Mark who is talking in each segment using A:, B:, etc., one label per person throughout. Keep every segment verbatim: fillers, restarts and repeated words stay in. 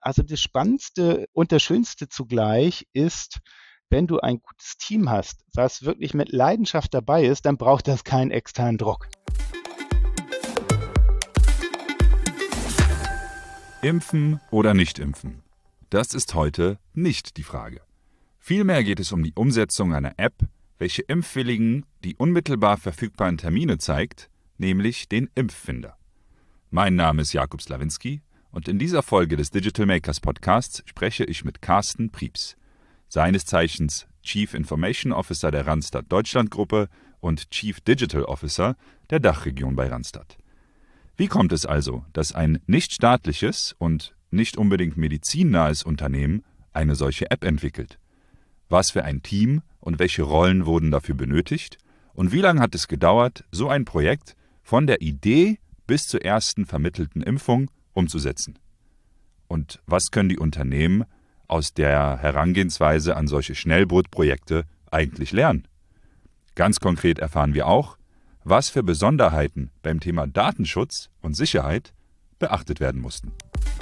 A: Also das Spannendste und das Schönste zugleich ist, wenn du ein gutes Team hast, was wirklich mit Leidenschaft dabei ist, dann braucht das keinen externen Druck.
B: Impfen oder nicht impfen? Das ist heute nicht die Frage. Vielmehr geht es um die Umsetzung einer App, welche Impfwilligen die unmittelbar verfügbaren Termine zeigt, nämlich den Impffinder. Mein Name ist Jakub Slawinski und in dieser Folge des Digital Makers Podcasts spreche ich mit Carsten Prieps, seines Zeichens Chief Information Officer der Randstad Deutschland Gruppe und Chief Digital Officer der Dachregion bei Randstad. Wie kommt es also, dass ein nicht staatliches und nicht unbedingt medizinnahes Unternehmen eine solche App entwickelt? Was für ein Team und welche Rollen wurden dafür benötigt? Und wie lange hat es gedauert, so ein Projekt von der Idee bis zur ersten vermittelten Impfung umzusetzen? Und was können die Unternehmen aus der Herangehensweise an solche Schnellbootprojekte eigentlich lernen? Ganz konkret erfahren wir auch, was für Besonderheiten beim Thema Datenschutz und Sicherheit beachtet werden mussten.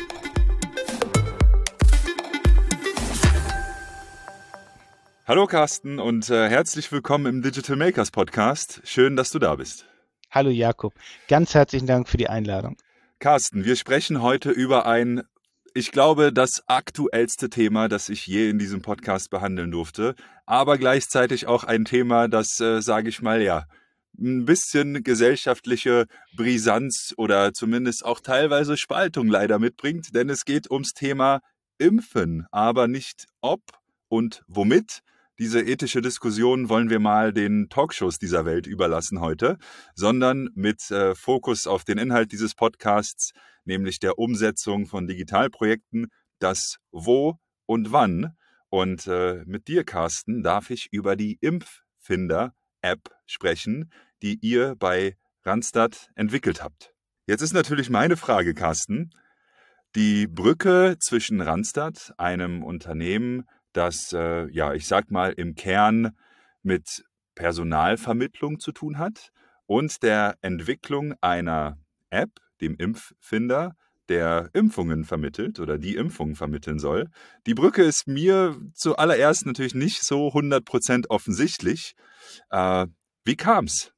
B: Hallo Carsten und äh, herzlich willkommen im Digital Makers Podcast. Schön, dass du da bist.
A: Hallo Jakub, ganz herzlichen Dank für die Einladung.
B: Carsten, wir sprechen heute über ein, ich glaube, das aktuellste Thema, das ich je in diesem Podcast behandeln durfte, aber gleichzeitig auch ein Thema, das, äh, sage ich mal, ja, ein bisschen gesellschaftliche Brisanz oder zumindest auch teilweise Spaltung leider mitbringt, denn es geht ums Thema Impfen, aber nicht ob und womit. Diese ethische Diskussion wollen wir mal den Talkshows dieser Welt überlassen heute, sondern mit äh, Fokus auf den Inhalt dieses Podcasts, nämlich der Umsetzung von Digitalprojekten, das Wo und Wann. Und äh, mit dir, Carsten, darf ich über die Impffinder-App sprechen, die ihr bei Randstad entwickelt habt. Jetzt ist natürlich meine Frage, Carsten, die Brücke zwischen Randstad, einem Unternehmen, das, äh, ja, ich sag mal, im Kern mit Personalvermittlung zu tun hat und der Entwicklung einer App, dem Impffinder, der Impfungen vermittelt oder die Impfungen vermitteln soll. Die Brücke ist mir zuallererst natürlich nicht so hundert Prozent offensichtlich. Äh, wie kam's?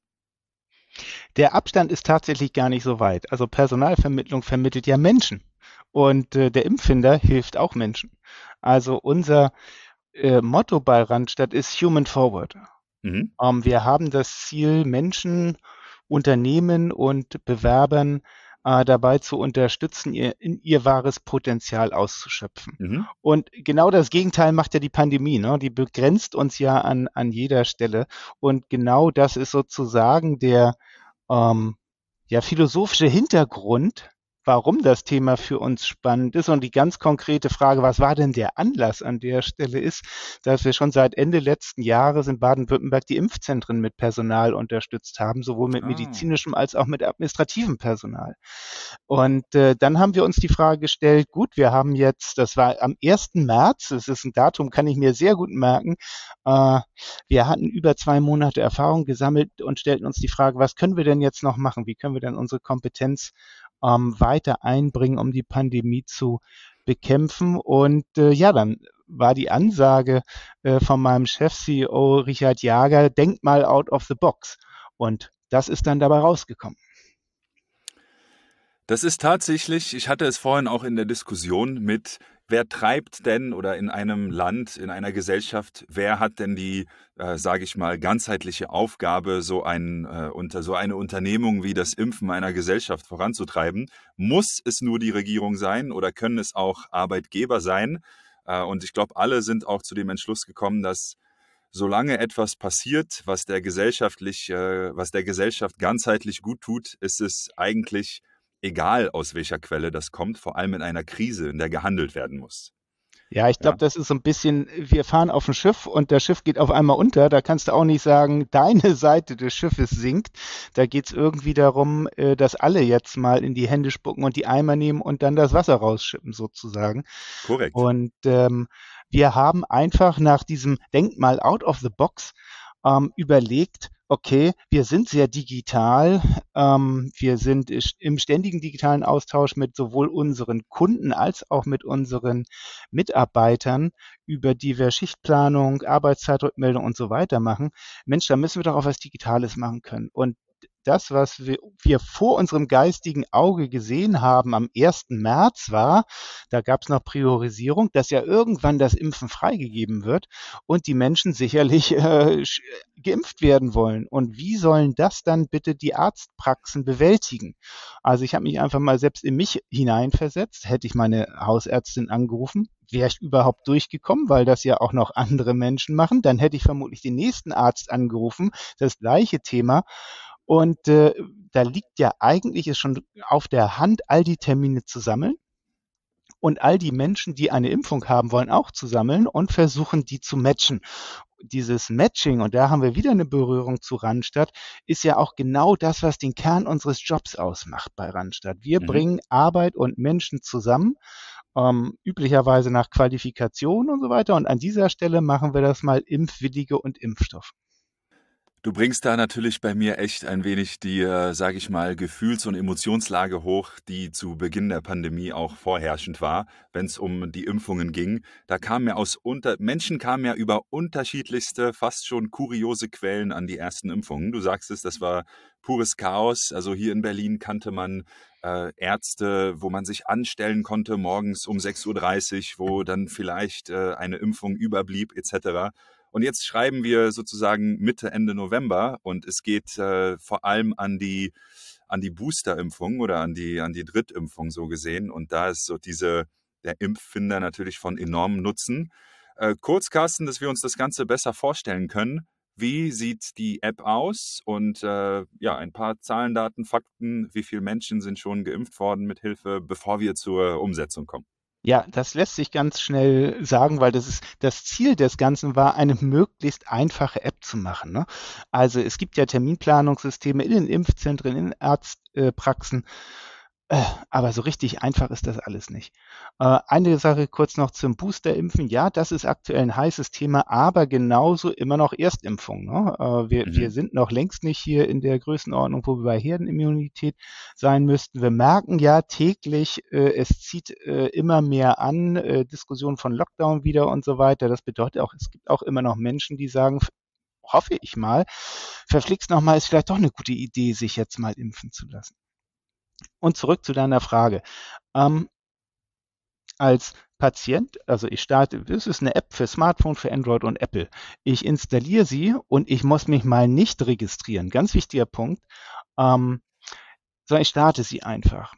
A: Der Abstand ist tatsächlich gar nicht so weit. Also Personalvermittlung vermittelt ja Menschen und äh, der Impffinder hilft auch Menschen. Also unser äh, Motto bei Randstad ist Human Forward.
B: Mhm.
A: Ähm, wir haben das Ziel, Menschen, Unternehmen und Bewerbern äh, dabei zu unterstützen, ihr, in ihr wahres Potenzial auszuschöpfen.
B: Mhm.
A: Und genau das Gegenteil macht ja die Pandemie, ne? Die begrenzt uns ja an, an jeder Stelle. Und genau das ist sozusagen der ähm, ja, philosophische Hintergrund, warum das Thema für uns spannend ist. Und die ganz konkrete Frage, was war denn der Anlass an der Stelle ist, dass wir schon seit Ende letzten Jahres in Baden-Württemberg die Impfzentren mit Personal unterstützt haben, sowohl mit
B: Ah.
A: medizinischem als auch mit administrativem Personal. Und äh, dann haben wir uns die Frage gestellt, gut, wir haben jetzt, das war am ersten März, das ist ein Datum, kann ich mir sehr gut merken, äh, wir hatten über zwei Monate Erfahrung gesammelt und stellten uns die Frage, was können wir denn jetzt noch machen? Wie können wir denn unsere Kompetenz ähm, weiter einbringen, um die Pandemie zu bekämpfen? Und äh, ja, dann war die Ansage äh, von meinem Chef, C E O Richard Jager, denkt mal out of the box. Und das ist dann dabei rausgekommen.
B: Das ist tatsächlich, ich hatte es vorhin auch in der Diskussion mit, wer treibt denn oder in einem Land, in einer Gesellschaft, wer hat denn die, äh, sage ich mal, ganzheitliche Aufgabe, so, ein, äh, unter, so eine Unternehmung wie das Impfen einer Gesellschaft voranzutreiben? Muss es nur die Regierung sein oder können es auch Arbeitgeber sein? Äh, und ich glaube, alle sind auch zu dem Entschluss gekommen, dass solange etwas passiert, was der gesellschaftlich, äh, was der Gesellschaft ganzheitlich gut tut, ist es eigentlich egal, aus welcher Quelle das kommt, vor allem in einer Krise, in der gehandelt werden muss.
A: Ja, ich glaube,
B: Ja.
A: das ist so ein bisschen, wir fahren auf ein Schiff und das Schiff geht auf einmal unter. Da kannst du auch nicht sagen, deine Seite des Schiffes sinkt. Da geht es irgendwie darum, äh, dass alle jetzt mal in die Hände spucken und die Eimer nehmen und dann das Wasser rausschippen sozusagen.
B: Korrekt.
A: Und ähm, wir haben einfach nach diesem Denkmal out of the box ähm, überlegt, okay, wir sind sehr digital, ähm, wir sind im ständigen digitalen Austausch mit sowohl unseren Kunden als auch mit unseren Mitarbeitern, über die wir Schichtplanung, Arbeitszeitrückmeldung und so weiter machen. Mensch, da müssen wir doch auch was Digitales machen können. Und das, was wir, wir vor unserem geistigen Auge gesehen haben am ersten März war, da gab es noch Priorisierung, dass ja irgendwann das Impfen freigegeben wird und die Menschen sicherlich äh, geimpft werden wollen. Und wie sollen das dann bitte die Arztpraxen bewältigen? Also ich habe mich einfach mal selbst in mich hineinversetzt. Hätte ich meine Hausärztin angerufen, wäre ich überhaupt durchgekommen, weil das ja auch noch andere Menschen machen. Dann hätte ich vermutlich den nächsten Arzt angerufen, das gleiche Thema. Und äh, da liegt ja eigentlich ist schon auf der Hand, all die Termine zu sammeln und all die Menschen, die eine Impfung haben wollen, auch zu sammeln und versuchen, die zu matchen. Dieses Matching, und da haben wir wieder eine Berührung zu Randstadt, ist ja auch genau das, was den Kern unseres Jobs ausmacht bei Randstadt. Wir
B: Mhm.
A: bringen Arbeit und Menschen zusammen, ähm, üblicherweise nach Qualifikation und so weiter. Und an dieser Stelle machen wir das mal Impfwillige und Impfstoff.
B: Du bringst da natürlich bei mir echt ein wenig die, äh, sage ich mal, Gefühls- und Emotionslage hoch, die zu Beginn der Pandemie auch vorherrschend war, wenn es um die Impfungen ging. Da kamen ja aus unter Menschen kamen ja über unterschiedlichste, fast schon kuriose Quellen an die ersten Impfungen. Du sagst es, das war pures Chaos. Also hier in Berlin kannte man äh, Ärzte, wo man sich anstellen konnte morgens um sechs Uhr dreißig, wo dann vielleicht äh, eine Impfung überblieb et cetera. Und jetzt schreiben wir sozusagen Mitte, Ende November und es geht äh, vor allem an die, an die Boosterimpfung oder an die, an die Drittimpfung so gesehen. Und da ist so diese, der Impffinder natürlich von enormem Nutzen. Äh, kurz, Carsten, dass wir uns das Ganze besser vorstellen können. Wie sieht die App aus? Und äh, ja, ein paar Zahlen, Daten, Fakten. Wie viele Menschen sind schon geimpft worden mit Hilfe, bevor wir zur Umsetzung kommen?
A: Ja, das lässt sich ganz schnell sagen, weil das ist das Ziel des Ganzen war, eine möglichst einfache App zu machen. Ne? Also es gibt ja Terminplanungssysteme in den Impfzentren, in Arztpraxen, äh, aber so richtig einfach ist das alles nicht. Äh, eine Sache kurz noch zum Boosterimpfen. Ja, das ist aktuell ein heißes Thema, aber genauso immer noch Erstimpfung. Ne? Äh, wir, wir
B: Mhm.
A: sind noch längst nicht hier in der Größenordnung, wo wir bei Herdenimmunität sein müssten. Wir merken ja täglich, äh, es zieht äh, immer mehr an, äh, Diskussionen von Lockdown wieder und so weiter. Das bedeutet auch, es gibt auch immer noch Menschen, die sagen, hoffe ich mal, verflixt nochmal, ist vielleicht doch eine gute Idee, sich jetzt mal impfen zu lassen. Und zurück zu deiner Frage. Ähm, als Patient, also ich starte, das ist eine App für Smartphone, für Android und Apple. Ich installiere sie und ich muss mich mal nicht registrieren. Ganz wichtiger Punkt. Ähm, sondern ich starte sie einfach.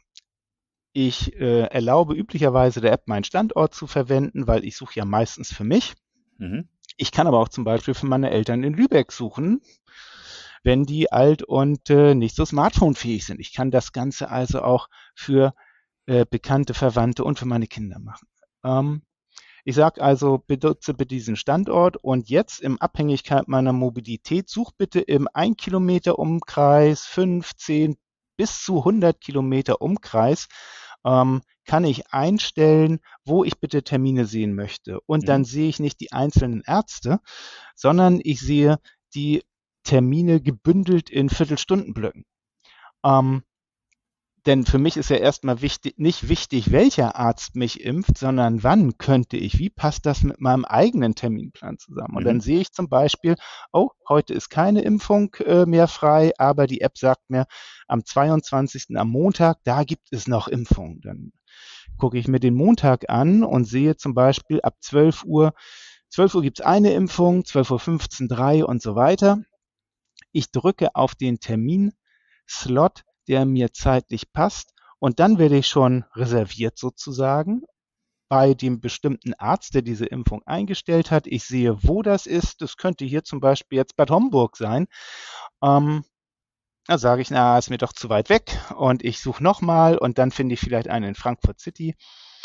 A: Ich äh, erlaube üblicherweise der App meinen Standort zu verwenden, weil ich suche ja meistens für mich.
B: Mhm.
A: Ich kann aber auch zum Beispiel für meine Eltern in Lübeck suchen, wenn die alt und äh, nicht so smartphonefähig sind. Ich kann das Ganze also auch für äh, bekannte Verwandte und für meine Kinder machen. Ähm, ich sage also, benutze bitte diesen Standort und jetzt in Abhängigkeit meiner Mobilität, such bitte im ein Kilometer Umkreis, fünfzehn bis zu hundert Kilometer Umkreis, ähm, kann ich einstellen, wo ich bitte Termine sehen möchte. Und dann
B: Mhm.
A: sehe ich nicht die einzelnen Ärzte, sondern ich sehe die Termine gebündelt in Viertelstundenblöcken. Ähm, denn für mich ist ja erstmal wichtig, nicht wichtig, welcher Arzt mich impft, sondern wann könnte ich, wie passt das mit meinem eigenen Terminplan zusammen? Und dann
B: Mhm.
A: sehe ich zum Beispiel, oh, heute ist keine Impfung äh, mehr frei, aber die App sagt mir, am zweiundzwanzigsten am Montag, da gibt es noch Impfungen. Dann gucke ich mir den Montag an und sehe zum Beispiel ab zwölf Uhr, zwölf Uhr gibt es eine Impfung, zwölf Uhr fünfzehn drei und so weiter. Ich drücke auf den Terminslot, der mir zeitlich passt. Und dann werde ich schon reserviert sozusagen bei dem bestimmten Arzt, der diese Impfung eingestellt hat. Ich sehe, wo das ist. Das könnte hier zum Beispiel jetzt Bad Homburg sein. Ähm, da sage ich, na, ist mir doch zu weit weg. Und ich suche nochmal und dann finde ich vielleicht einen in Frankfurt City.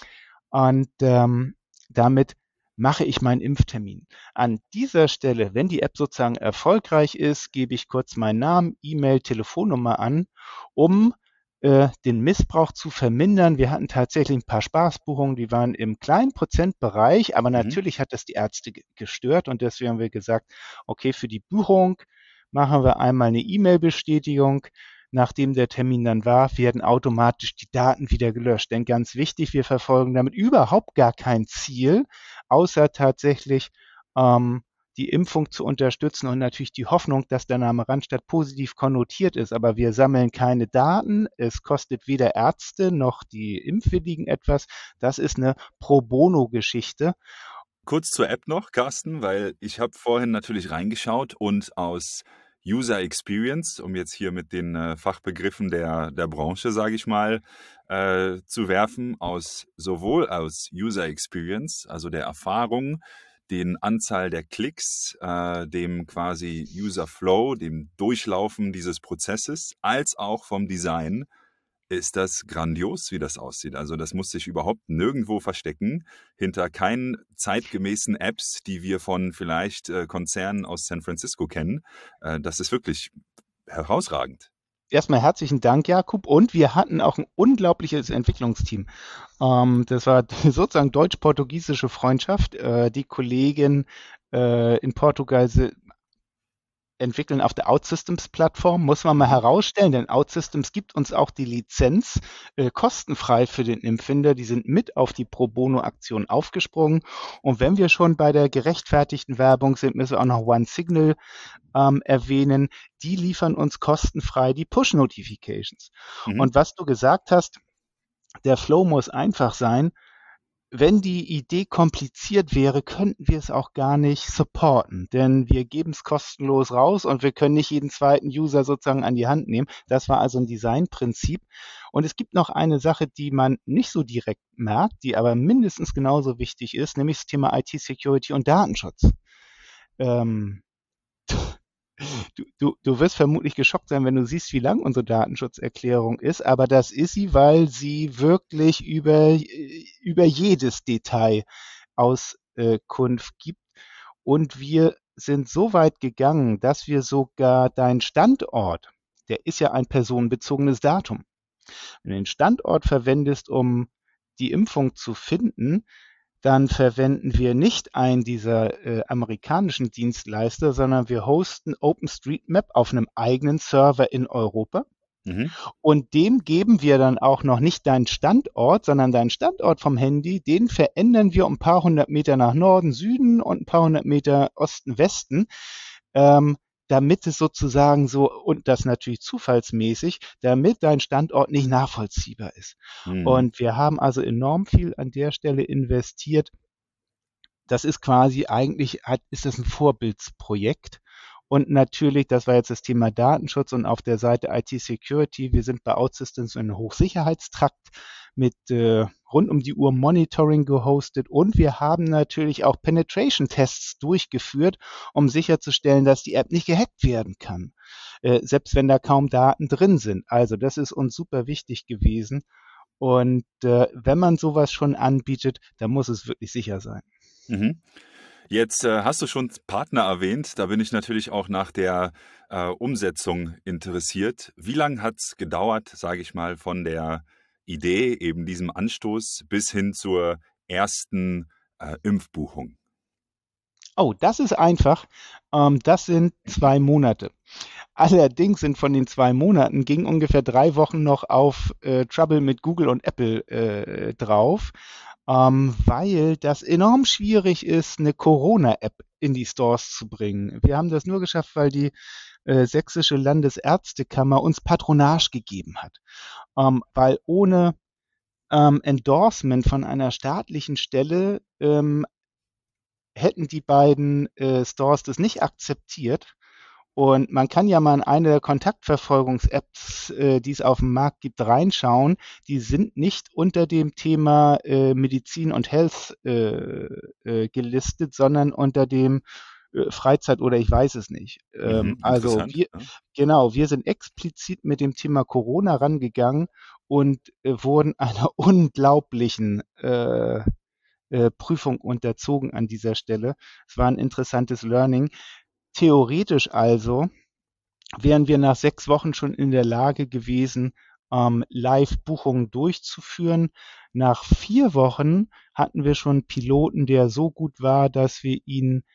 A: Und ähm, damit mache ich meinen Impftermin. An dieser Stelle, wenn die App sozusagen erfolgreich ist, gebe ich kurz meinen Namen, E-Mail, Telefonnummer an, um äh, den Missbrauch zu vermindern. Wir hatten tatsächlich ein paar Spaßbuchungen, die waren im kleinen Prozentbereich, aber
B: Mhm.
A: natürlich hat das die Ärzte gestört und deswegen haben wir gesagt, okay, für die Buchung machen wir einmal eine E-Mail-Bestätigung. Nachdem der Termin dann war, werden automatisch die Daten wieder gelöscht. Denn ganz wichtig, wir verfolgen damit überhaupt gar kein Ziel, außer tatsächlich ähm, die Impfung zu unterstützen und natürlich die Hoffnung, dass der Name Randstadt positiv konnotiert ist. Aber wir sammeln keine Daten. Es kostet weder Ärzte noch die Impfwilligen etwas. Das ist eine Pro-Bono-Geschichte.
B: Kurz zur App noch, Carsten, weil ich habe vorhin natürlich reingeschaut und aus User Experience, um jetzt hier mit den äh, Fachbegriffen der, der Branche, sage ich mal, äh, zu werfen, aus sowohl aus User Experience, also der Erfahrung, den Anzahl der Klicks, äh, dem quasi User Flow, dem Durchlaufen dieses Prozesses, als auch vom Design, ist das grandios, wie das aussieht. Also das muss sich überhaupt nirgendwo verstecken, hinter keinen zeitgemäßen Apps, die wir von vielleicht äh, Konzernen aus San Francisco kennen. Äh, das ist wirklich herausragend.
A: Erstmal herzlichen Dank, Jakub. Und wir hatten auch ein unglaubliches Entwicklungsteam. Ähm, das war sozusagen deutsch-portugiesische Freundschaft. Äh, die Kollegen äh, in Portugal entwickeln auf der OutSystems-Plattform, muss man mal herausstellen, denn OutSystems gibt uns auch die Lizenz äh, kostenfrei für den Empfinder. Die sind mit auf die Pro-Bono-Aktion aufgesprungen. Und wenn wir schon bei der gerechtfertigten Werbung sind, müssen wir auch noch OneSignal ähm, erwähnen. Die liefern uns kostenfrei die Push-Notifications.
B: Mhm.
A: Und was du gesagt hast, der Flow muss einfach sein. Wenn die Idee kompliziert wäre, könnten wir es auch gar nicht supporten, denn wir geben es kostenlos raus und wir können nicht jeden zweiten User sozusagen an die Hand nehmen. Das war also ein Designprinzip. Und es gibt noch eine Sache, die man nicht so direkt merkt, die aber mindestens genauso wichtig ist, nämlich das Thema I T-Security und Datenschutz. Ähm, Du, du, du wirst vermutlich geschockt sein, wenn du siehst, wie lang unsere Datenschutzerklärung ist, aber das ist sie, weil sie wirklich über, über jedes Detail Auskunft gibt. Und wir sind so weit gegangen, dass wir sogar deinen Standort, der ist ja ein personenbezogenes Datum, wenn du den Standort verwendest, um die Impfung zu finden, dann verwenden wir nicht einen dieser äh, amerikanischen Dienstleister, sondern wir hosten OpenStreetMap auf einem eigenen Server in Europa.
B: Mhm.
A: Und dem geben wir dann auch noch nicht deinen Standort, sondern deinen Standort vom Handy, den verändern wir um ein paar hundert Meter nach Norden, Süden und ein paar hundert Meter Osten, Westen. Ähm, damit es sozusagen so, und das natürlich zufallsmäßig, damit dein Standort nicht nachvollziehbar ist.
B: Mhm.
A: Und wir haben also enorm viel an der Stelle investiert. Das ist quasi eigentlich, hat, ist das ein Vorbildsprojekt. Und natürlich, das war jetzt das Thema Datenschutz und auf der Seite I T Security, wir sind bei OutSystems in einem Hochsicherheitstrakt mit äh, rund um die Uhr Monitoring gehostet und wir haben natürlich auch Penetration-Tests durchgeführt, um sicherzustellen, dass die App nicht gehackt werden kann, äh, selbst wenn da kaum Daten drin sind. Also das ist uns super wichtig gewesen. Und äh, wenn man sowas schon anbietet, dann muss es wirklich sicher sein.
B: Mhm. Jetzt äh, hast du schon Partner erwähnt, da bin ich natürlich auch nach der äh, Umsetzung interessiert. Wie lange hat es gedauert, sage ich mal, von der Idee, eben diesem Anstoß, bis hin zur ersten äh, Impfbuchung?
A: Oh, das ist einfach. Ähm, das sind zwei Monate. Allerdings sind von den zwei Monaten ging ungefähr drei Wochen noch auf äh, Trouble mit Google und Apple äh, drauf, ähm, weil das enorm schwierig ist, eine Corona-App in die Stores zu bringen. Wir haben das nur geschafft, weil die äh, sächsische Landesärztekammer uns Patronage gegeben hat, ähm, weil ohne ähm, Endorsement von einer staatlichen Stelle ähm, hätten die beiden äh, Stores das nicht akzeptiert. Und man kann ja mal in eine der Kontaktverfolgungs-Apps, äh, die es auf dem Markt gibt, reinschauen. Die sind nicht unter dem Thema äh, Medizin und Health äh, äh, gelistet, sondern unter dem äh, Freizeit oder ich weiß es nicht. Ähm,
B: Mhm,
A: also
B: interessant.
A: wir,
B: Ja.
A: genau, wir sind explizit mit dem Thema Corona rangegangen und äh, wurden einer unglaublichen äh, äh, Prüfung unterzogen an dieser Stelle. Es war ein interessantes Learning. Theoretisch also wären wir nach sechs Wochen schon in der Lage gewesen, ähm, Live-Buchungen durchzuführen. Nach vier Wochen hatten wir schon einen Piloten, der so gut war, dass wir ihn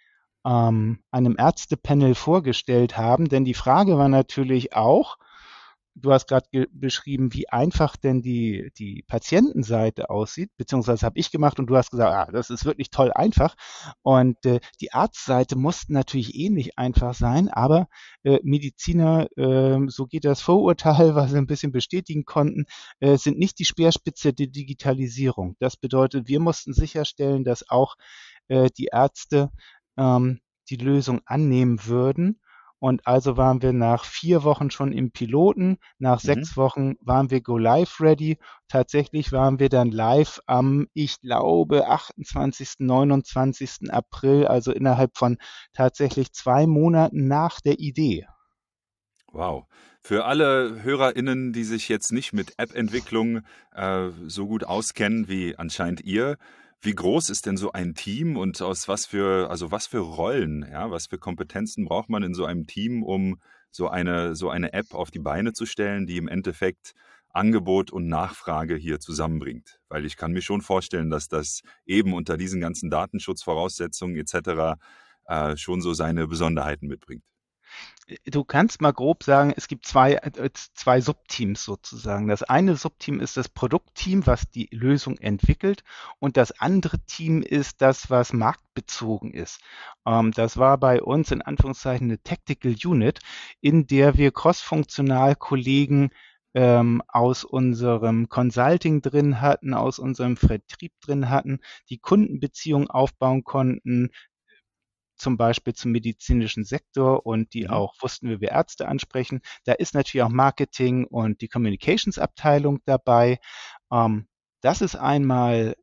A: ähm, einem Ärztepanel vorgestellt haben. Denn die Frage war natürlich auch, du hast gerade beschrieben, wie einfach denn die, die Patientenseite aussieht, beziehungsweise habe ich gemacht und du hast gesagt, ah, das ist wirklich toll einfach. Und äh, die Arztseite musste natürlich ähnlich einfach sein, aber äh, Mediziner, äh, so geht das Vorurteil, was sie ein bisschen bestätigen konnten, äh, sind nicht die Speerspitze der Digitalisierung. Das bedeutet, wir mussten sicherstellen, dass auch äh, die Ärzte ähm, die Lösung annehmen würden. Und also waren wir nach vier Wochen schon im Piloten. Nach
B: Mhm.
A: sechs Wochen waren wir go live ready. Tatsächlich waren wir dann live am, ich glaube, achtundzwanzigsten, neunundzwanzigsten April, also innerhalb von tatsächlich zwei Monaten nach der Idee.
B: Wow. Für alle HörerInnen, die sich jetzt nicht mit App-Entwicklung äh, so gut auskennen wie anscheinend ihr, wie groß ist denn so ein Team und aus was für, also was für Rollen, ja, was für Kompetenzen braucht man in so einem Team, um so eine, so eine App auf die Beine zu stellen, die im Endeffekt Angebot und Nachfrage hier zusammenbringt? Weil ich kann mir schon vorstellen, dass das eben unter diesen ganzen Datenschutzvoraussetzungen et cetera äh, schon so seine Besonderheiten mitbringt.
A: Du kannst mal grob sagen, es gibt zwei, äh, zwei Subteams sozusagen. Das eine Subteam ist das Produktteam, was die Lösung entwickelt, und das andere Team ist das, was marktbezogen ist. Ähm, das war bei uns in Anführungszeichen eine Tactical Unit, in der wir crossfunktional Kollegen ähm, aus unserem Consulting drin hatten, aus unserem Vertrieb drin hatten, die Kundenbeziehungen aufbauen konnten, zum Beispiel zum medizinischen Sektor, und die
B: Mhm.
A: auch wussten, wie wir Ärzte ansprechen. Da ist natürlich auch Marketing und die Communications-Abteilung dabei. Ähm, das ist einmal,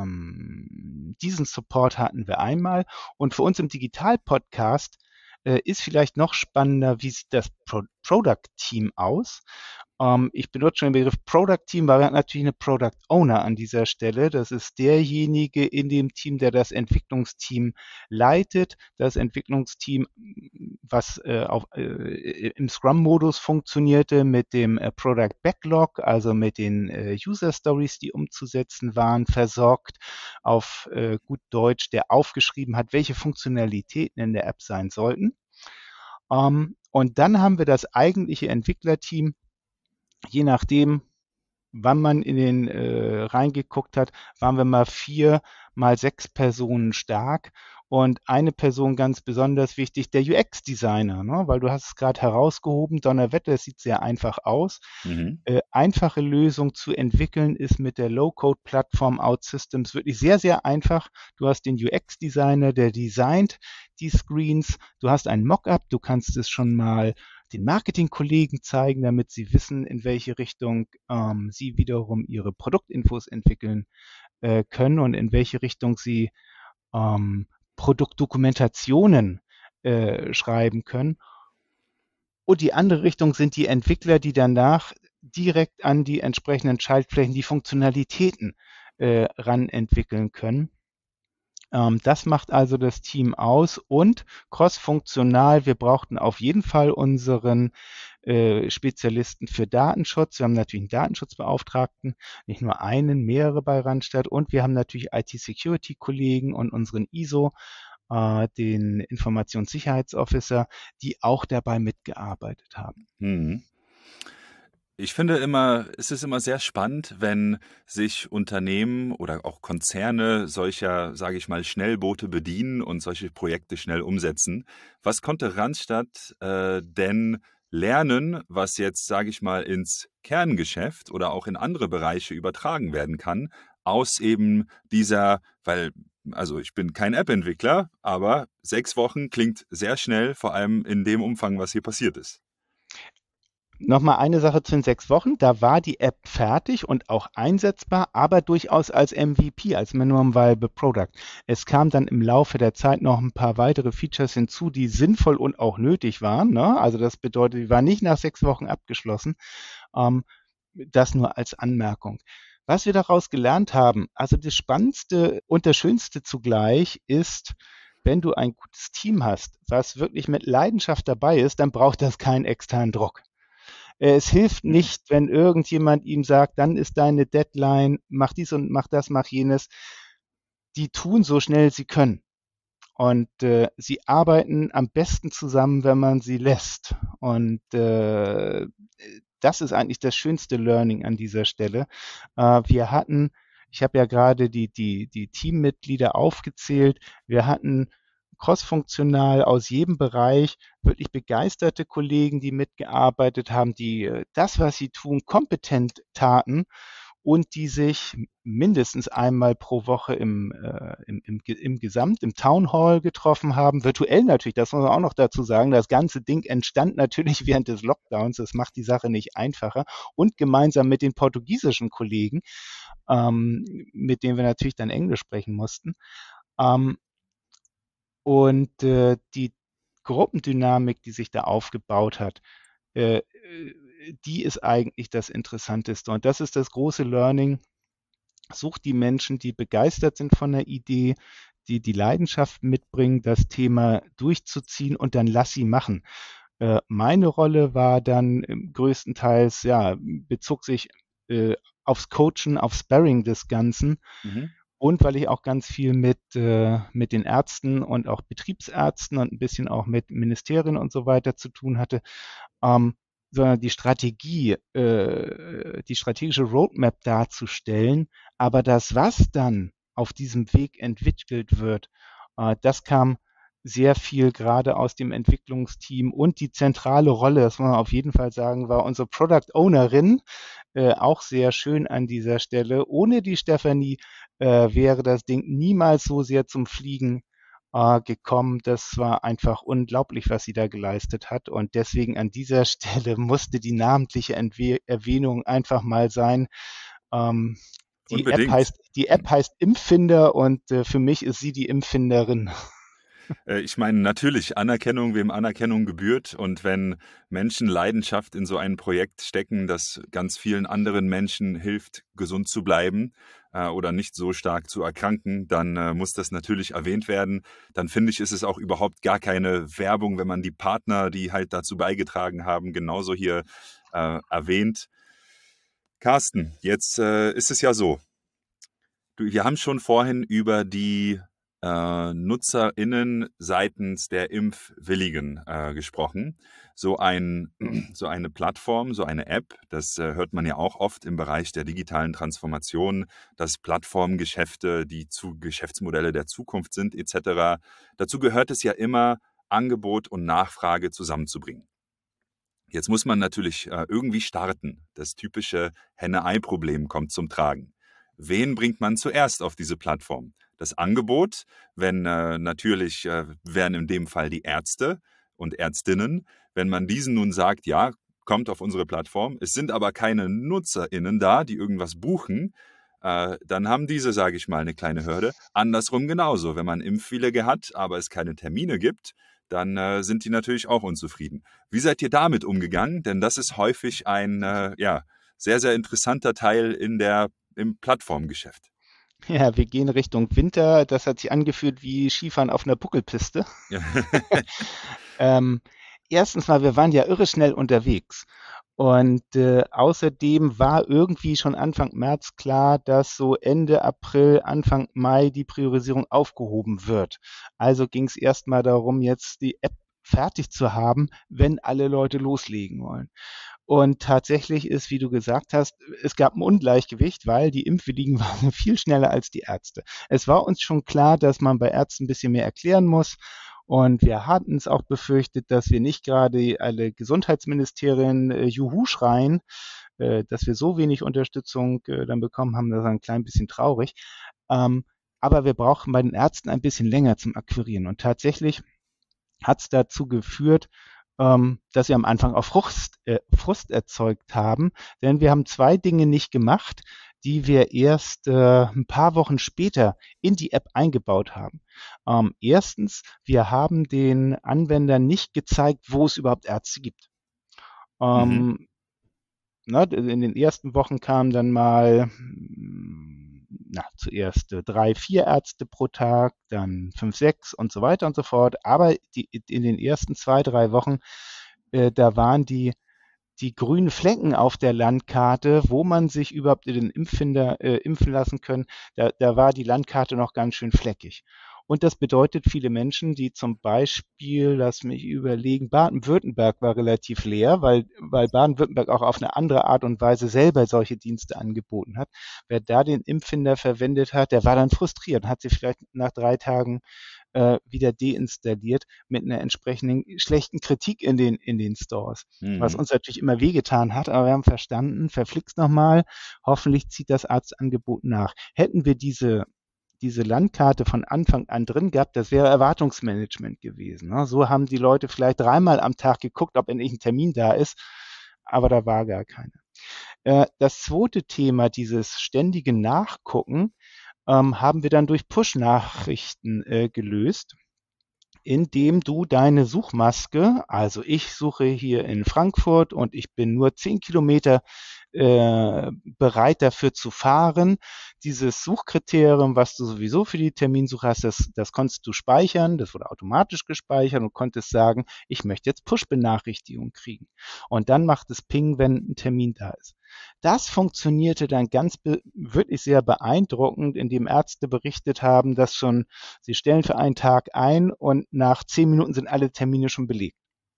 A: ähm, diesen Support hatten wir einmal. Und für uns im Digital-Podcast äh, ist vielleicht noch spannender, wie sieht das Pro Product-Team aus? Ähm, ich benutze schon den Begriff Product Team, weil wir haben natürlich eine Product Owner an dieser Stelle. Das ist derjenige in dem Team, der das Entwicklungsteam leitet. Das Entwicklungsteam, was äh, auf, äh, im Scrum-Modus funktionierte, mit dem äh, Product Backlog, also mit den äh, User Stories, die umzusetzen waren, versorgt, auf äh, gut Deutsch, der aufgeschrieben hat, welche Funktionalitäten in der App sein sollten. Ähm, und dann haben wir das eigentliche Entwicklerteam, je nachdem, wann man in den äh, reingeguckt hat, waren wir mal vier mal sechs Personen stark, und eine Person ganz besonders wichtig, der U X-Designer, ne? Weil du hast es gerade herausgehoben, Donnerwetter, es sieht sehr einfach aus.
B: Mhm.
A: Äh, einfache Lösung zu entwickeln ist mit der Low-Code-Plattform OutSystems wirklich sehr, sehr einfach. Du hast den U X-Designer, der designt die Screens. Du hast ein Mockup, du kannst es schon mal den Marketingkollegen zeigen, damit sie wissen, in welche Richtung ähm, sie wiederum ihre Produktinfos entwickeln äh, können und in welche Richtung sie ähm, Produktdokumentationen äh, schreiben können. Und die andere Richtung sind die Entwickler, die danach direkt an die entsprechenden Schaltflächen die Funktionalitäten äh, ran entwickeln können. Ähm, das macht also das Team aus, und crossfunktional, wir brauchten auf jeden Fall unseren äh, Spezialisten für Datenschutz. Wir haben natürlich einen Datenschutzbeauftragten, nicht nur einen, mehrere bei Randstad, und wir haben natürlich I T-Security-Kollegen und unseren I S O, äh, den Informationssicherheitsofficer, die auch dabei mitgearbeitet haben.
B: Mhm. Ich finde immer, es ist immer sehr spannend, wenn sich Unternehmen oder auch Konzerne solcher, sage ich mal, Schnellboote bedienen und solche Projekte schnell umsetzen. Was konnte Randstad äh, denn lernen, was jetzt, sage ich mal, ins Kerngeschäft oder auch in andere Bereiche übertragen werden kann, aus eben dieser, weil, also ich bin kein App-Entwickler, aber sechs Wochen klingt sehr schnell, vor allem in dem Umfang, was hier passiert ist.
A: Nochmal eine Sache zu den sechs Wochen. Da war die App fertig und auch einsetzbar, aber durchaus als M V P, als Minimum Viable Product. Es kam dann im Laufe der Zeit noch ein paar weitere Features hinzu, die sinnvoll und auch nötig waren. Ne? Also das bedeutet, die war nicht nach sechs Wochen abgeschlossen. Ähm, das nur als Anmerkung. Was wir daraus gelernt haben, also das Spannendste und das Schönste zugleich ist, wenn du ein gutes Team hast, was wirklich mit Leidenschaft dabei ist, dann braucht das keinen externen Druck. Es hilft
B: Mhm.
A: nicht, wenn irgendjemand ihm sagt, dann ist deine Deadline, mach dies und mach das, mach jenes. Die tun so schnell sie können. Und äh, sie arbeiten am besten zusammen, wenn man sie lässt. Und äh, das ist eigentlich das schönste Learning an dieser Stelle. Äh, wir hatten, ich habe ja gerade die, die, die Teammitglieder aufgezählt, wir hatten crossfunktional aus jedem Bereich wirklich begeisterte Kollegen, die mitgearbeitet haben, die äh, das, was sie tun, kompetent taten und die sich mindestens einmal pro Woche im, äh, im, im, im Gesamt, im Town Hall getroffen haben. Virtuell natürlich, das muss man auch noch dazu sagen. Das ganze Ding entstand natürlich während des Lockdowns. Das macht die Sache nicht einfacher. Und gemeinsam mit den portugiesischen Kollegen, ähm, mit denen wir natürlich dann Englisch sprechen mussten. Ähm, und äh, die Gruppendynamik, die sich da aufgebaut hat, äh, die ist eigentlich das Interessanteste. Und das ist das große Learning. Such die Menschen, die begeistert sind von der Idee, die die Leidenschaft mitbringen, das Thema durchzuziehen und dann lass sie machen. Äh, meine Rolle war dann größtenteils, ja, bezog sich äh, aufs Coachen, aufs Sparring des Ganzen.
B: Mhm.
A: Und weil ich auch ganz viel mit, äh, mit den Ärzten und auch Betriebsärzten und ein bisschen auch mit Ministerien und so weiter zu tun hatte, ähm, sondern die Strategie, äh, die strategische Roadmap darzustellen. Aber das, was dann auf diesem Weg entwickelt wird, äh, das kam sehr viel gerade aus dem Entwicklungsteam und die zentrale Rolle, das muss man auf jeden Fall sagen, war unsere Product Ownerin, äh, auch sehr schön an dieser Stelle. Ohne die Stefanie äh, wäre das Ding niemals so sehr zum Fliegen äh, gekommen. Das war einfach unglaublich, was sie da geleistet hat. Und deswegen an dieser Stelle musste die namentliche Entwe Erwähnung einfach mal sein. Ähm, die App
B: Unbedingt.
A: heißt, die App heißt Impffinder und äh, für mich ist sie die Impffinderin.
B: Äh, Ich meine, natürlich Anerkennung, wem Anerkennung gebührt. Und wenn Menschen Leidenschaft in so ein Projekt stecken, das ganz vielen anderen Menschen hilft, gesund zu bleiben äh, oder nicht so stark zu erkranken, dann äh, muss das natürlich erwähnt werden. Dann finde ich, ist es auch überhaupt gar keine Werbung, wenn man die Partner, die halt dazu beigetragen haben, genauso hier äh, erwähnt. Carsten, jetzt äh, ist es ja so. Du, wir haben schon vorhin über die äh, NutzerInnen seitens der Impfwilligen äh, gesprochen. So ein, so eine Plattform, so eine App, das äh, hört man ja auch oft im Bereich der digitalen Transformation, dass Plattformgeschäfte die zu Geschäftsmodelle der Zukunft sind, et cetera. Dazu gehört es ja immer, Angebot und Nachfrage zusammenzubringen. Jetzt muss man natürlich äh, irgendwie starten. Das typische Henne-Ei-Problem kommt zum Tragen. Wen bringt man zuerst auf diese Plattform? Das Angebot, wenn äh, natürlich äh, wären in dem Fall die Ärzte und Ärztinnen. Wenn man diesen nun sagt, ja, kommt auf unsere Plattform, es sind aber keine NutzerInnen da, die irgendwas buchen, äh, dann haben diese, sage ich mal, eine kleine Hürde. Andersrum genauso. Wenn man Impfwillige hat, aber es keine Termine gibt, dann äh, sind die natürlich auch unzufrieden. Wie seid ihr damit umgegangen? Denn das ist häufig ein äh, ja, sehr, sehr interessanter Teil in der, im Plattformgeschäft.
A: Ja, wir gehen Richtung Winter. Das hat sich angefühlt wie Skifahren auf einer Buckelpiste.
B: Ja.
A: ähm, erstens mal, wir waren ja irre schnell unterwegs. Und äh, außerdem war irgendwie schon Anfang März klar, dass so Ende April, Anfang Mai die Priorisierung aufgehoben wird. Also ging es erstmal darum, jetzt die App fertig zu haben, wenn alle Leute loslegen wollen. Und tatsächlich ist, wie du gesagt hast, es gab ein Ungleichgewicht, weil die Impfwilligen waren viel schneller als die Ärzte. Es war uns schon klar, dass man bei Ärzten ein bisschen mehr erklären muss. Und wir hatten es auch befürchtet, dass wir nicht gerade alle Gesundheitsministerien äh, Juhu schreien, äh, dass wir so wenig Unterstützung äh, dann bekommen haben. Das war ein klein bisschen traurig. Ähm, aber wir brauchen bei den Ärzten ein bisschen länger zum Akquirieren. Und tatsächlich hat es dazu geführt, ähm, dass wir am Anfang auch Frust, äh, Frust erzeugt haben. Denn wir haben zwei Dinge nicht gemacht, die wir erst äh, ein paar Wochen später in die App eingebaut haben. Ähm, erstens, wir haben den Anwendern nicht gezeigt, wo es überhaupt Ärzte gibt.
B: Mhm.
A: Ähm, na, in den ersten Wochen kamen dann mal na, zuerst äh, drei, vier Ärzte pro Tag, dann fünf, sechs und so weiter und so fort. Aber die, in den ersten zwei, drei Wochen, äh, da waren die, die grünen Flecken auf der Landkarte, wo man sich überhaupt in den Impffinder äh, impfen lassen können, da, da war die Landkarte noch ganz schön fleckig. Und das bedeutet, viele Menschen, die zum Beispiel, lass mich überlegen, Baden-Württemberg war relativ leer, weil, weil Baden-Württemberg auch auf eine andere Art und Weise selber solche Dienste angeboten hat. Wer da den Impffinder verwendet hat, der war dann frustriert, hat sie vielleicht nach drei Tagen äh, wieder deinstalliert mit einer entsprechenden schlechten Kritik in den, in den Stores. Was
B: Mhm.
A: uns natürlich immer wehgetan hat, aber wir haben verstanden, verflixt nochmal, hoffentlich zieht das Arztangebot nach. Hätten wir diese diese Landkarte von Anfang an drin gehabt, das wäre Erwartungsmanagement gewesen. Ne? So haben die Leute vielleicht dreimal am Tag geguckt, ob endlich ein Termin da ist, aber da war gar keiner. Äh, das zweite Thema, dieses ständige Nachgucken, ähm, haben wir dann durch Push-Nachrichten äh, gelöst, indem du deine Suchmaske, also ich suche hier in Frankfurt und ich bin nur zehn Kilometer äh, bereit dafür zu fahren. Dieses Suchkriterium, was du sowieso für die Terminsuche hast, das, das konntest du speichern, das wurde automatisch gespeichert und konntest sagen, ich möchte jetzt Push-Benachrichtigung kriegen. Und dann macht es Ping, wenn ein Termin da ist. Das funktionierte dann ganz wirklich sehr beeindruckend, indem Ärzte berichtet haben, dass schon sie stellen für einen Tag ein und nach zehn Minuten sind alle Termine schon belegt.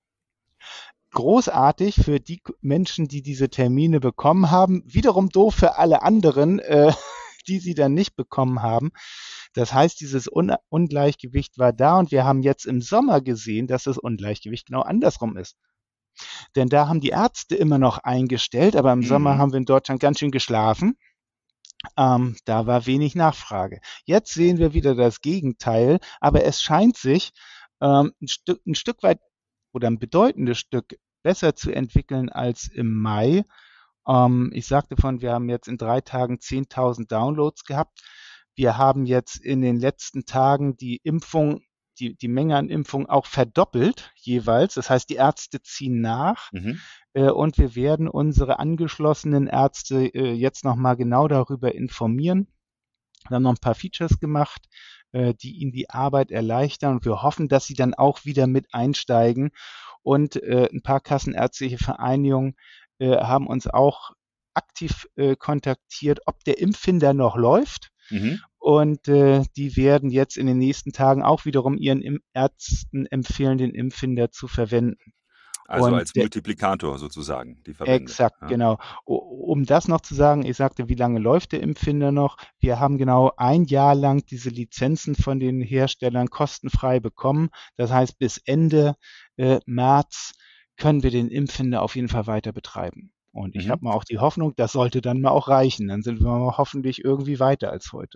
A: Großartig für die Menschen, die diese Termine bekommen haben, wiederum doof für alle anderen, äh, die sie dann nicht bekommen haben. Das heißt, dieses Un Ungleichgewicht war da und wir haben jetzt im Sommer gesehen, dass das Ungleichgewicht genau andersrum ist. Denn da haben die Ärzte immer noch eingestellt, aber im Sommer
B: Mhm.
A: haben wir in Deutschland ganz schön geschlafen. Ähm, da war wenig Nachfrage. Jetzt sehen wir wieder das Gegenteil, aber es scheint sich ähm, ein, Stück, ein Stück weit oder ein bedeutendes Stück besser zu entwickeln als im Mai. Ähm, ich sagte von, wir haben jetzt in drei Tagen zehntausend Downloads gehabt. Wir haben jetzt in den letzten Tagen die Impfung, die, die Menge an Impfungen auch verdoppelt jeweils. Das heißt, die Ärzte ziehen nach.
B: Mhm.
A: Äh, und wir werden unsere angeschlossenen Ärzte äh, jetzt nochmal genau darüber informieren. Wir haben noch ein paar Features gemacht, äh, die ihnen die Arbeit erleichtern. Und wir hoffen, dass sie dann auch wieder mit einsteigen. Und äh, ein paar kassenärztliche Vereinigungen äh, haben uns auch aktiv äh, kontaktiert, ob der Impffinder noch läuft.
B: Mhm.
A: Und äh, die werden jetzt in den nächsten Tagen auch wiederum ihren Im Ärzten empfehlen, den Impffinder zu verwenden.
B: Also
A: Und
B: als
A: der
B: Multiplikator sozusagen, die Verbände.
A: Exakt,
B: Ja.
A: genau. Um das noch zu sagen, ich sagte, wie lange läuft der Impffinder noch? Wir haben genau ein Jahr lang diese Lizenzen von den Herstellern kostenfrei bekommen. Das heißt, bis Ende äh, März können wir den Impffinder auf jeden Fall weiter betreiben. Und ich
B: Mhm.
A: habe mal auch die Hoffnung, das sollte dann mal auch reichen. Dann sind wir hoffentlich irgendwie weiter als heute.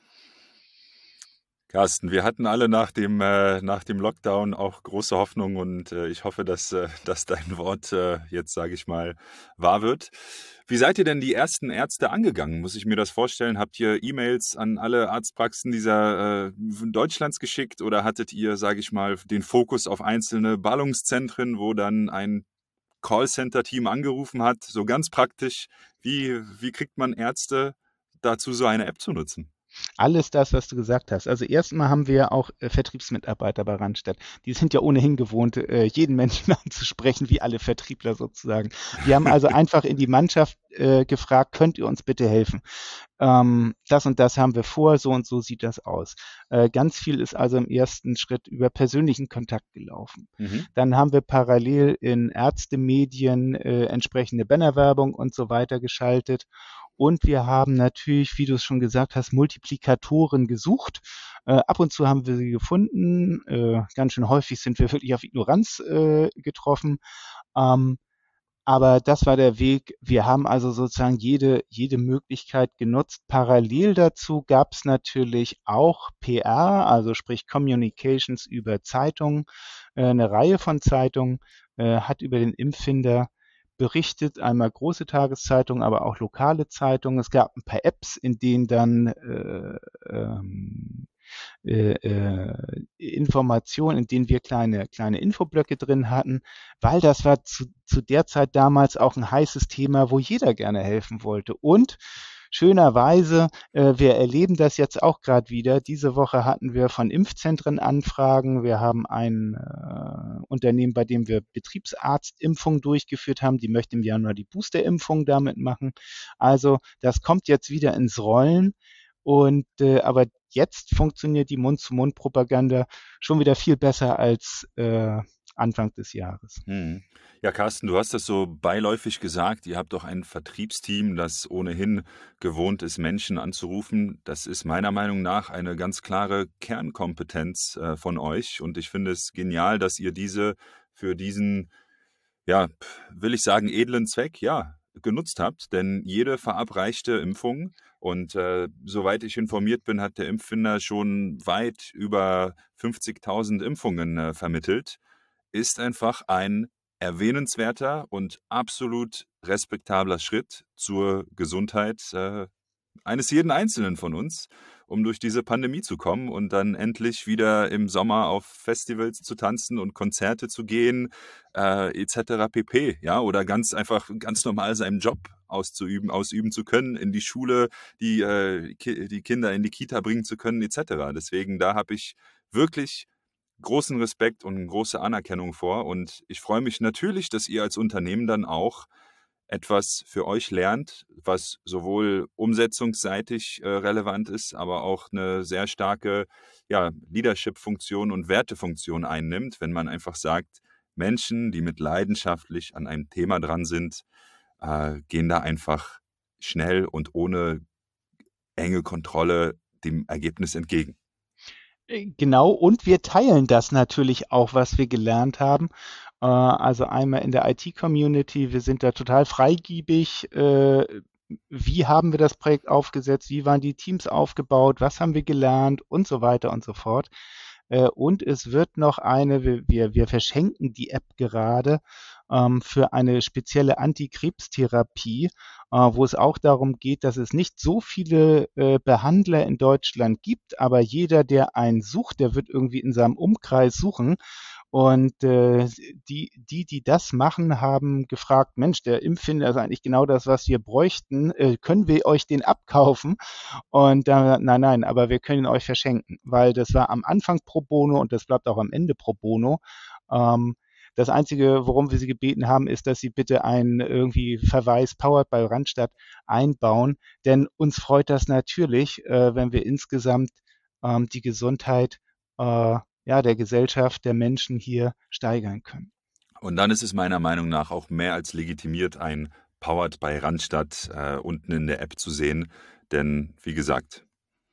B: Carsten, wir hatten alle nach dem, äh, nach dem Lockdown auch große Hoffnung und äh, ich hoffe, dass, äh, dass dein Wort äh, jetzt, sage ich mal, wahr wird. Wie seid ihr denn die ersten Ärzte angegangen? Muss ich mir das vorstellen? Habt ihr E-Mails an alle Arztpraxen dieser äh, Deutschlands geschickt oder hattet ihr, sage ich mal, den Fokus auf einzelne Ballungszentren, wo dann ein Callcenter-Team angerufen hat? So ganz praktisch, wie, wie kriegt man Ärzte dazu, so eine App zu nutzen?
A: Alles das, was du gesagt hast. Also erstmal haben wir auch äh, Vertriebsmitarbeiter bei Randstadt. Die sind ja ohnehin gewohnt, äh, jeden Menschen anzusprechen, wie alle Vertriebler sozusagen. Wir haben also einfach in die Mannschaft äh, gefragt, könnt ihr uns bitte helfen? Ähm, das und das haben wir vor, so und so sieht das aus. Äh, ganz viel ist also im ersten Schritt über persönlichen Kontakt gelaufen.
B: Mhm.
A: Dann haben wir parallel in Ärztemedien äh, entsprechende Bannerwerbung und so weiter geschaltet. Und wir haben natürlich, wie du es schon gesagt hast, Multiplikatoren gesucht. Äh, ab und zu haben wir sie gefunden. Äh, ganz schön häufig sind wir wirklich auf Ignoranz äh, getroffen. Ähm, aber das war der Weg. Wir haben also sozusagen jede, jede Möglichkeit genutzt. Parallel dazu gab es natürlich auch P R, also sprich Communications über Zeitungen. Äh, eine Reihe von Zeitungen äh, hat über den Impffinder berichtet, einmal große Tageszeitungen, aber auch lokale Zeitungen. Es gab ein paar Apps, in denen dann äh, ähm, äh, äh, Informationen, in denen wir kleine, kleine Infoblöcke drin hatten, weil das war zu, zu der Zeit damals auch ein heißes Thema, wo jeder gerne helfen wollte. Und schönerweise, äh, wir erleben das jetzt auch gerade wieder. Diese Woche hatten wir von Impfzentren Anfragen. Wir haben ein äh, Unternehmen, bei dem wir Betriebsarztimpfungen durchgeführt haben. Die möchten im Januar die Boosterimpfung damit machen. Also das kommt jetzt wieder ins Rollen. Und äh, aber jetzt funktioniert die Mund-zu-Mund-Propaganda schon wieder viel besser als äh, Anfang des Jahres.
B: Hm. Ja, Carsten, du hast das so beiläufig gesagt. Ihr habt doch ein Vertriebsteam, das ohnehin gewohnt ist, Menschen anzurufen. Das ist meiner Meinung nach eine ganz klare Kernkompetenz äh, von euch. Und ich finde es genial, dass ihr diese für diesen, ja, will ich sagen, edlen Zweck, ja, genutzt habt. Denn jede verabreichte Impfung, und äh, soweit ich informiert bin, hat der Impffinder schon weit über fünfzigtausend Impfungen äh, vermittelt, ist einfach ein erwähnenswerter und absolut respektabler Schritt zur Gesundheit äh, eines jeden Einzelnen von uns, um durch diese Pandemie zu kommen und dann endlich wieder im Sommer auf Festivals zu tanzen und Konzerte zu gehen, äh, et cetera pp. Ja, oder ganz einfach ganz normal seinen Job auszuüben, ausüben zu können, in die Schule, die, äh, ki die Kinder in die Kita bringen zu können, et cetera. Deswegen, da habe ich wirklich großen Respekt und große Anerkennung vor. Und ich freue mich natürlich, dass ihr als Unternehmen dann auch etwas für euch lernt, was sowohl umsetzungsseitig äh, relevant ist, aber auch eine sehr starke, ja, Leadership-Funktion und Wertefunktion einnimmt, wenn man einfach sagt, Menschen, die mit leidenschaftlich an einem Thema dran sind, äh, gehen da einfach schnell und ohne enge Kontrolle dem Ergebnis entgegen.
A: Äh, Genau, und wir teilen das natürlich auch, was wir gelernt haben. Äh, Also einmal in der I T-Community, wir sind da total freigiebig. Äh, Wie haben wir das Projekt aufgesetzt? Wie waren die Teams aufgebaut? Was haben wir gelernt? Und so weiter und so fort. Äh, Und es wird noch eine, wir, wir, wir verschenken die App gerade ähm, für eine spezielle Antikrebstherapie, äh, wo es auch darum geht, dass es nicht so viele äh, Behandler in Deutschland gibt, aber jeder, der einen sucht, der wird irgendwie in seinem Umkreis suchen. Und äh, die, die, die das machen, haben gefragt, Mensch, der Impffinder ist eigentlich genau das, was wir bräuchten. Äh, können wir euch den abkaufen? Und da, nein, nein, aber wir können ihn euch verschenken, weil das war am Anfang pro bono und das bleibt auch am Ende pro bono. Ähm, Das Einzige, worum wir Sie gebeten haben, ist, dass Sie bitte einen irgendwie Verweis Powered by Randstadt einbauen, denn uns freut das natürlich, äh, wenn wir insgesamt ähm, die Gesundheit äh, ja, der Gesellschaft, der Menschen hier steigern können.
B: Und dann ist es meiner Meinung nach auch mehr als legitimiert, ein Powered by Randstadt äh, unten in der App zu sehen. Denn, wie gesagt,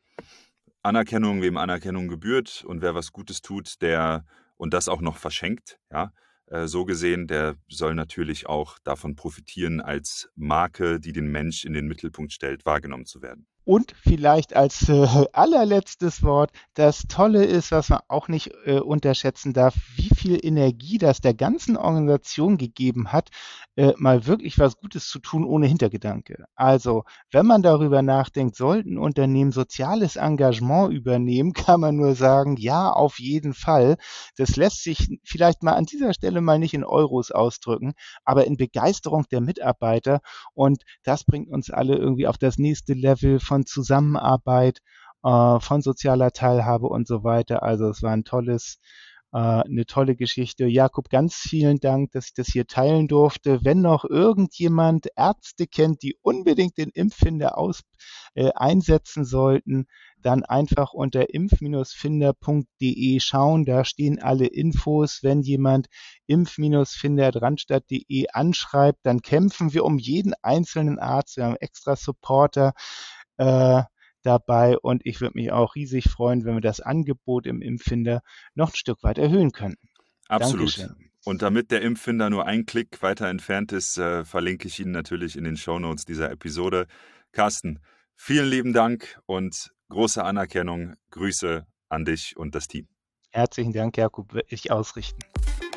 B: Anerkennung, wem Anerkennung gebührt, und wer was Gutes tut, der und das auch noch verschenkt, ja, äh, so gesehen, der soll natürlich auch davon profitieren, als Marke, die den Mensch in den Mittelpunkt stellt, wahrgenommen zu werden.
A: Und vielleicht als äh, allerletztes Wort, das Tolle ist, was man auch nicht äh, unterschätzen darf, wie viel Energie das der ganzen Organisation gegeben hat, äh, mal wirklich was Gutes zu tun ohne Hintergedanke. Also, wenn man darüber nachdenkt, sollten Unternehmen soziales Engagement übernehmen, kann man nur sagen, ja, auf jeden Fall. Das lässt sich vielleicht mal an dieser Stelle mal nicht in Euros ausdrücken, aber in Begeisterung der Mitarbeiter. Und das bringt uns alle irgendwie auf das nächste Level von Zusammenarbeit, äh, von sozialer Teilhabe und so weiter. Also es war ein tolles, äh, eine tolle Geschichte. Jakob, ganz vielen Dank, dass ich das hier teilen durfte. Wenn noch irgendjemand Ärzte kennt, die unbedingt den Impffinder aus, äh, einsetzen sollten, dann einfach unter impf-finder punkt de schauen. Da stehen alle Infos. Wenn jemand impf-finder punkt randstadt punkt de anschreibt, dann kämpfen wir um jeden einzelnen Arzt. Wir haben extra Supporter äh, dabei und ich würde mich auch riesig freuen, wenn wir das Angebot im Impffinder noch ein Stück weit erhöhen könnten.
B: Absolut.
A: Dankeschön.
B: Und damit der Impffinder nur ein Klick weiter entfernt ist, äh, verlinke ich ihn natürlich in den Shownotes dieser Episode. Carsten, vielen lieben Dank und große Anerkennung. Grüße an dich und das Team.
A: Herzlichen Dank, Jakob, werde ich ausrichten.